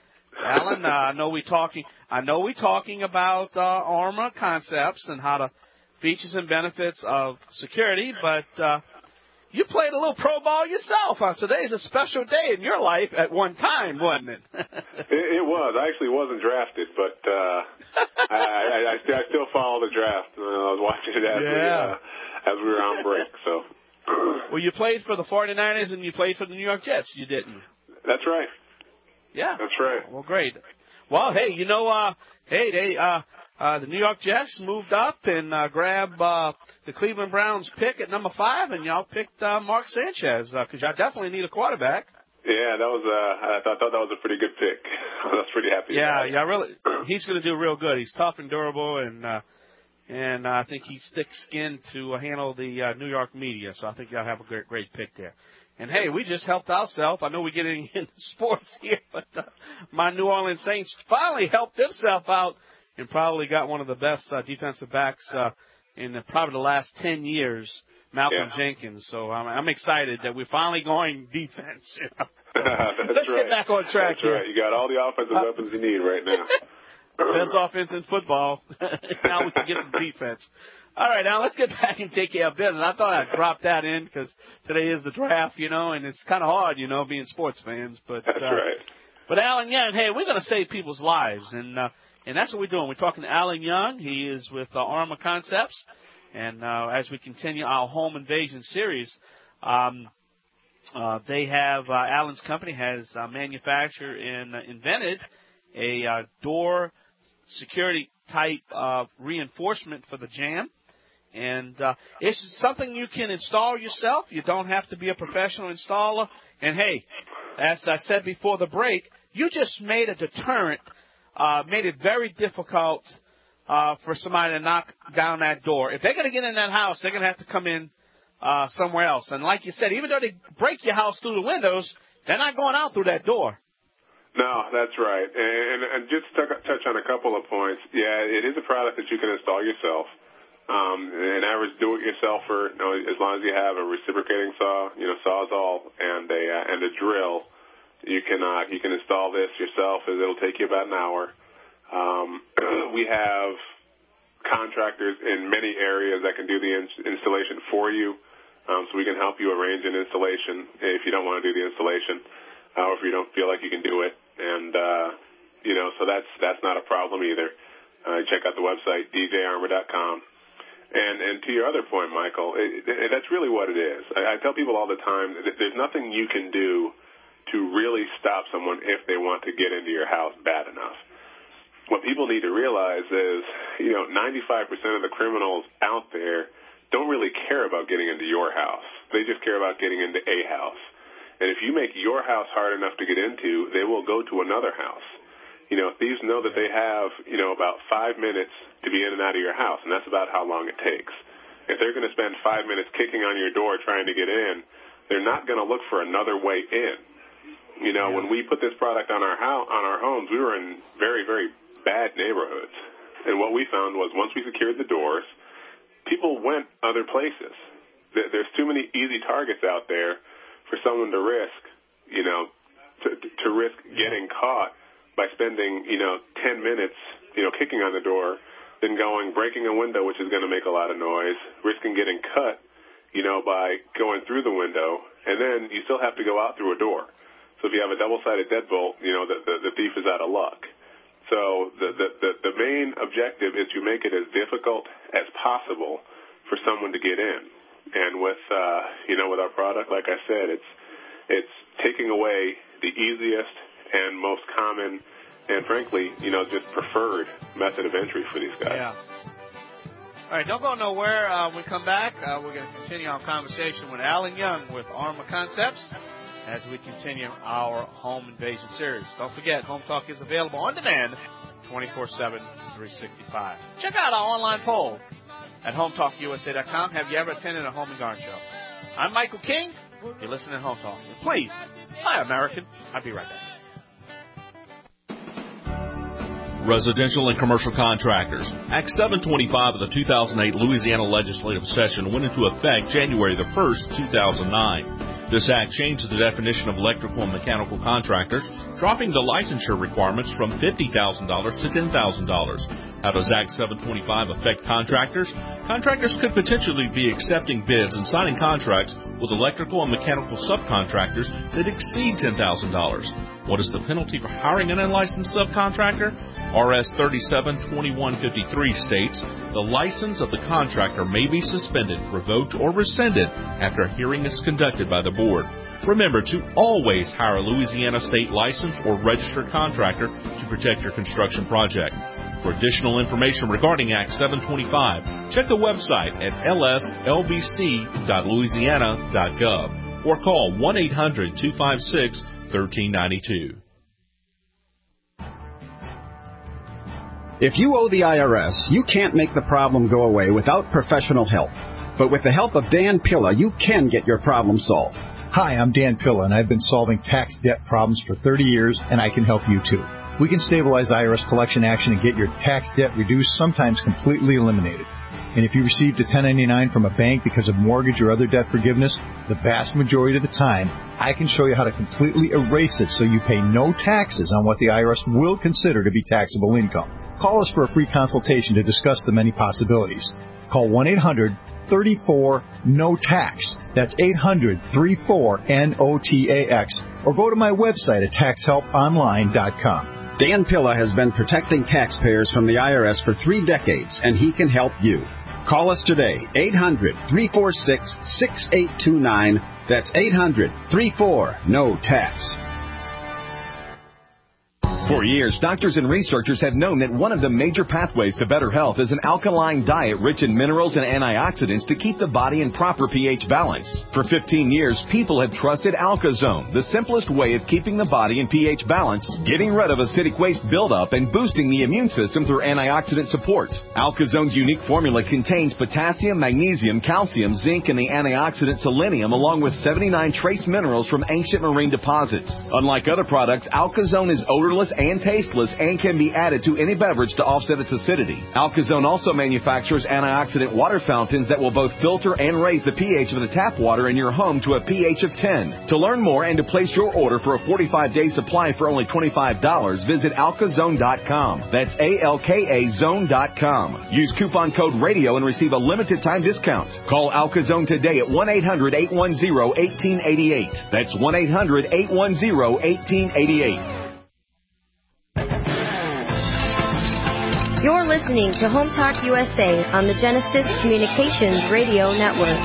Alan, uh, I know we talking. I know we talking about uh, Armor Concepts and how the features and benefits of security, but uh, you played a little pro ball yourself. Huh? So today's a special day in your life at one time, wasn't it? it, it was. I actually wasn't drafted, but uh, I, I, I, still, I still follow the draft. Uh, I was watching it as, yeah. we, uh, as we were on break. So. Well, you played for the forty-niners and you played for the New York Jets. You didn't. That's right. Yeah. That's right. Well, great. Well, hey, you know, uh, hey, they, uh, uh, the New York Jets moved up and uh, grabbed uh, the Cleveland Browns pick at number five, and y'all picked uh, Mark Sanchez because uh, y'all definitely need a quarterback. Yeah, that was. Uh, I thought, thought that was a pretty good pick. I was pretty happy. Yeah, about it. yeah, really. He's going to do real good. He's tough and durable, and uh, and uh, I think he's thick-skinned to uh, handle the uh, New York media. So I think y'all have a great, great pick there. And, hey, we just helped ourselves. I know we're getting into sports here, but uh, my New Orleans Saints finally helped themselves out and probably got one of the best uh, defensive backs uh, in the, probably the last ten years, Malcolm yeah. Jenkins. So I'm, I'm excited that we're finally going defense. You know? So That's let's right. get back on track That's here. right. You got all the offensive uh, weapons you need right now. Best offense in football. Now we can get some defense. All right, now let's get back and take care of business. I thought I'd drop that in because today is the draft, you know, and it's kind of hard, you know, being sports fans. But that's uh, right. But Alan Young, hey, we're going to save people's lives, and uh, and that's what we're doing. We're talking to Alan Young. He is with uh, Armor Concepts, and uh, as we continue our home invasion series, um, uh, they have uh, Alan's company has uh, manufactured and uh, invented a uh, door security type of reinforcement for the jam. And uh, it's something you can install yourself. You don't have to be a professional installer. And, hey, as I said before the break, you just made a deterrent, uh, made it very difficult uh, for somebody to knock down that door. If they're going to get in that house, they're going to have to come in uh, somewhere else. And like you said, even though they break your house through the windows, they're not going out through that door. No, that's right. And, and just to touch on a couple of points, yeah, it is a product that you can install yourself. Um, an average do-it-yourselfer, you know, as long as you have a reciprocating saw, you know, Sawzall, and a uh, and a drill, you can uh, you can install this yourself. It'll take you about an hour. Um, we have contractors in many areas that can do the in- installation for you, um, so we can help you arrange an installation if you don't want to do the installation, uh, or if you don't feel like you can do it. And uh, you know, so that's that's not a problem either. Uh, check out the website d j armor dot com. And, and to your other point, Michael, it, it, that's really what it is. I, I tell people all the time that there's nothing you can do to really stop someone if they want to get into your house bad enough. What people need to realize is, you know, ninety-five percent of the criminals out there don't really care about getting into your house. They just care about getting into a house. And if you make your house hard enough to get into, they will go to another house. You know, thieves know that they have, you know, about five minutes to be in and out of your house, and that's about how long it takes. If they're going to spend five minutes kicking on your door trying to get in, they're not going to look for another way in. You know, yeah. When we put this product on our house, on our homes, we were in very, very bad neighborhoods. And what we found was once we secured the doors, people went other places. There's too many easy targets out there for someone to risk, you know, to, to risk getting caught by spending, you know, ten minutes, you know, kicking on the door, then going, breaking a window, which is going to make a lot of noise, risking getting cut, you know, by going through the window, and then you still have to go out through a door. So if you have a double-sided deadbolt, you know, the, the, the thief is out of luck. So the, the, the, the main objective is to make it as difficult as possible for someone to get in. And with, uh, you know, with our product, like I said, it's it's taking away the easiest and most common and, frankly, you know, just preferred method of entry for these guys. Yeah. All right, don't go nowhere. Uh, when we come back, uh, we're going to continue our conversation with Alan Young with Armor Concepts as we continue our home invasion series. Don't forget, Home Talk is available on demand twenty-four seven, three sixty-five. Check out our online poll at home talk u s a dot com. Have you ever attended a home and garden show? I'm Michael King. You're listening to Home Talk. And please, hi, American. I'll be right back. Residential and commercial contractors. Act seven twenty-five of the two thousand eight Louisiana legislative session went into effect January the first, two thousand nine. This act changed the definition of electrical and mechanical contractors, dropping the licensure requirements from fifty thousand dollars to ten thousand dollars. How does Act seven twenty-five affect contractors? Contractors could potentially be accepting bids and signing contracts with electrical and mechanical subcontractors that exceed ten thousand dollars. What is the penalty for hiring an unlicensed subcontractor? R S thirty-seven twenty-one fifty-three states the license of the contractor may be suspended, revoked, or rescinded after a hearing is conducted by the board. Remember to always hire a Louisiana state licensed or registered contractor to protect your construction project. For additional information regarding Act seven twenty-five, check the website at l s l b c dot louisiana dot gov or call one eight hundred two five six one three nine two. If you owe the I R S, you can't make the problem go away without professional help. But with the help of Dan Pilla, you can get your problem solved. Hi, I'm Dan Pilla, and I've been solving tax debt problems for thirty years, and I can help you too. We can stabilize I R S collection action and get your tax debt reduced, sometimes completely eliminated. And if you received a ten ninety-nine from a bank because of mortgage or other debt forgiveness, the vast majority of the time, I can show you how to completely erase it so you pay no taxes on what the I R S will consider to be taxable income. Call us for a free consultation to discuss the many possibilities. Call one eight hundred thirty-four N O T A X. That's eight hundred thirty-four N O T A X. Or go to my website at tax help online dot com. Dan Pilla has been protecting taxpayers from the I R S for three decades, and he can help you. Call us today, eight hundred three four six six eight two nine. That's eight hundred thirty-four N O T A X. For years, doctors and researchers have known that one of the major pathways to better health is an alkaline diet rich in minerals and antioxidants to keep the body in proper pH balance. For fifteen years, people have trusted AlkaZone, the simplest way of keeping the body in pH balance, getting rid of acidic waste buildup, and boosting the immune system through antioxidant support. AlkaZone's unique formula contains potassium, magnesium, calcium, zinc, and the antioxidant selenium, along with seventy-nine trace minerals from ancient marine deposits. Unlike other products, AlkaZone is odorless and tasteless and can be added to any beverage to offset its acidity. AlkaZone also manufactures antioxidant water fountains that will both filter and raise the pH of the tap water in your home to a pH of ten. To learn more and to place your order for a forty-five day supply for only twenty-five dollars, visit alkazone dot com. That's A L K A zone dot com. Use coupon code RADIO and receive a limited time discount. Call AlkaZone today at one eight hundred eight one zero one eight eight eight. That's one eight hundred eight one zero one eight eight eight. You're listening to Home Talk U S A on the Genesis Communications Radio Network.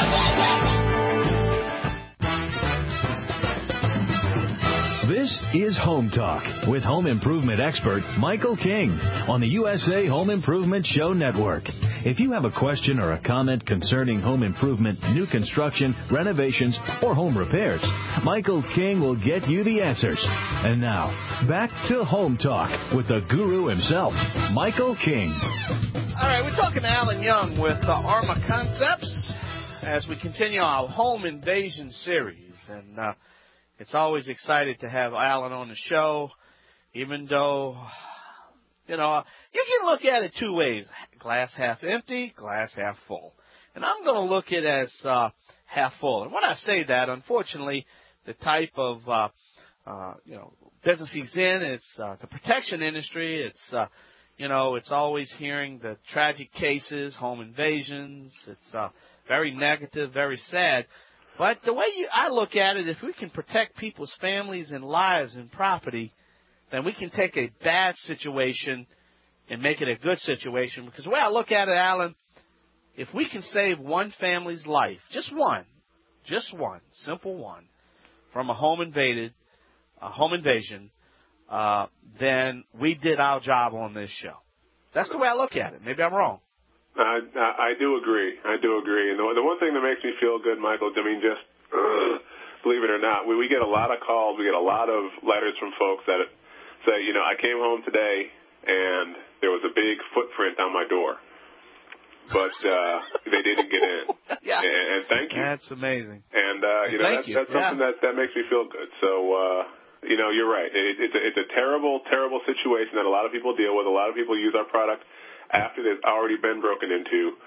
This is Home Talk with home improvement expert Michael King on the U S A Home Improvement Show Network. If you have a question or a comment concerning home improvement, new construction, renovations, or home repairs, Michael King will get you the answers. And now, back to Home Talk with the guru himself, Michael King. All right, we're talking to Alan Young with uh, Arma Concepts as we continue our home invasion series. And uh, it's always exciting to have Alan on the show, even though, you know, you can look at it two ways. Glass half empty, glass half full. And I'm going to look at it as uh, half full. And when I say that, unfortunately, the type of, uh, uh, you know, business he's in, it's uh, the protection industry. It's, uh, you know, it's always hearing the tragic cases, home invasions. It's uh, very negative, very sad. But the way you, I look at it, if we can protect people's families and lives and property, then we can take a bad situation and make it a good situation. Because the way I look at it, Alan, if we can save one family's life, just one, just one, simple one, from a home invaded, a home invasion, uh, then we did our job on this show. That's the way I look at it. Maybe I'm wrong. I, I do agree. I do agree. And the, the one thing that makes me feel good, Michael, I mean, just uh, believe it or not, we, we get a lot of calls, we get a lot of letters from folks that say, you know, I came home today and there was a big footprint on my door, but uh, they didn't get in. Yeah. And, and thank you. That's amazing. And, uh, you know, thank that's, you. that's something yeah. that, that makes me feel good. So, uh, you know, you're right. It, it's, a, it's a terrible, terrible situation that a lot of people deal with. A lot of people use our product after they've already been broken into.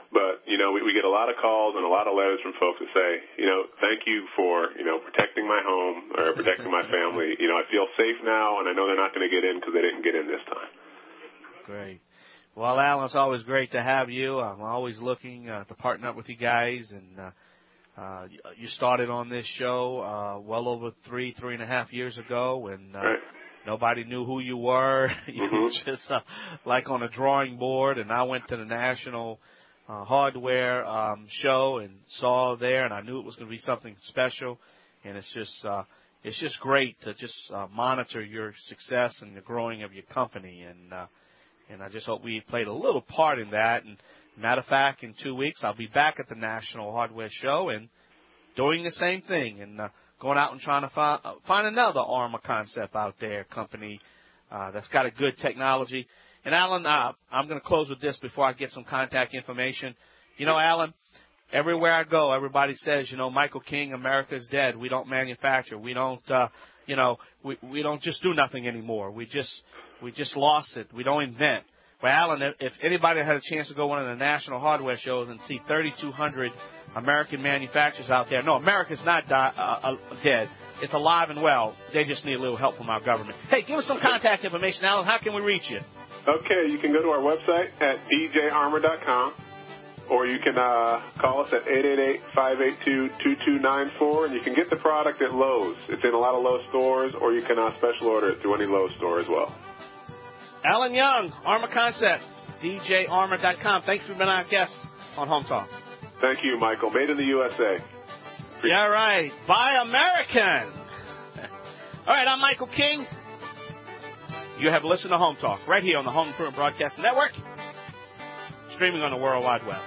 But, you know, we, we get a lot of calls and a lot of letters from folks that say, you know, thank you for, you know, protecting my home or protecting my family. You know, I feel safe now, and I know they're not going to get in because they didn't get in this time. Great. Well, Alan, it's always great to have you. I'm always looking uh, to partner up with you guys. And uh, uh, you started on this show uh, well over three, three and a half years ago, and uh, right. nobody knew who you were. You mm-hmm. were just uh, like on a drawing board, and I went to the National Uh, hardware um, show and saw there, and I knew it was going to be something special. And it's just uh, it's just great to just uh, monitor your success and the growing of your company. And uh, and I just hope we played a little part in that. And matter of fact, in two weeks I'll be back at the National Hardware Show and doing the same thing and uh, going out and trying to find uh, find another Armor Concept out there company uh, that's got a good technology. And, Alan, uh, I'm going to close with this before I get some contact information. You know, Alan, everywhere I go, everybody says, you know, Michael King, America's dead. We don't manufacture. We don't, uh, you know, we, we don't just do nothing anymore. We just we just lost it. We don't invent. Well, Alan, if anybody had a chance to go to one of the national hardware shows and see thirty-two hundred American manufacturers out there, no, America's not die, uh, uh, dead. It's alive and well. They just need a little help from our government. Hey, give us some contact information, Alan. How can we reach you? Okay, you can go to our website at d j armor dot com, or you can uh, call us at eight eight eight, five eight two, two two nine four, and you can get the product at Lowe's. It's in a lot of Lowe's stores, or you can uh, special order it through any Lowe's store as well. Alan Young, Armor Concepts, d j armor dot com. Thanks for being our guest on Home Talk. Thank you, Michael. Made in the U S A. Yeah, right. Buy American. All right, I'm Michael King. You have listened to Home Talk right here on the Home Improvement Broadcasting Network, streaming on the World Wide Web.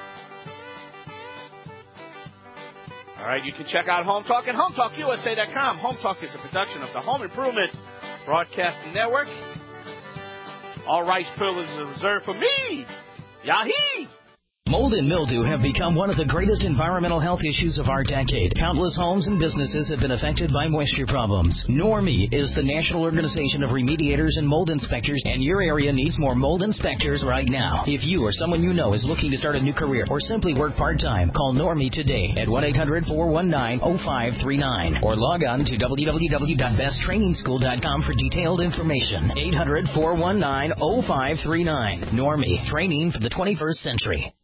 All right, you can check out Home Talk at home talk u s a dot com. Home Talk is a production of the Home Improvement Broadcasting Network. All rights privileges are reserved for me. Yahee! Mold and mildew have become one of the greatest environmental health issues of our decade. Countless homes and businesses have been affected by moisture problems. NORMI is the National Organization of Remediators and Mold Inspectors, and your area needs more mold inspectors right now. If you or someone you know is looking to start a new career or simply work part-time, call NORMI today at one eight hundred, four one nine, oh five three nine or log on to w w w dot best training school dot com for detailed information. eight hundred, four one nine, oh five three nine. NORMI, training for the twenty-first century.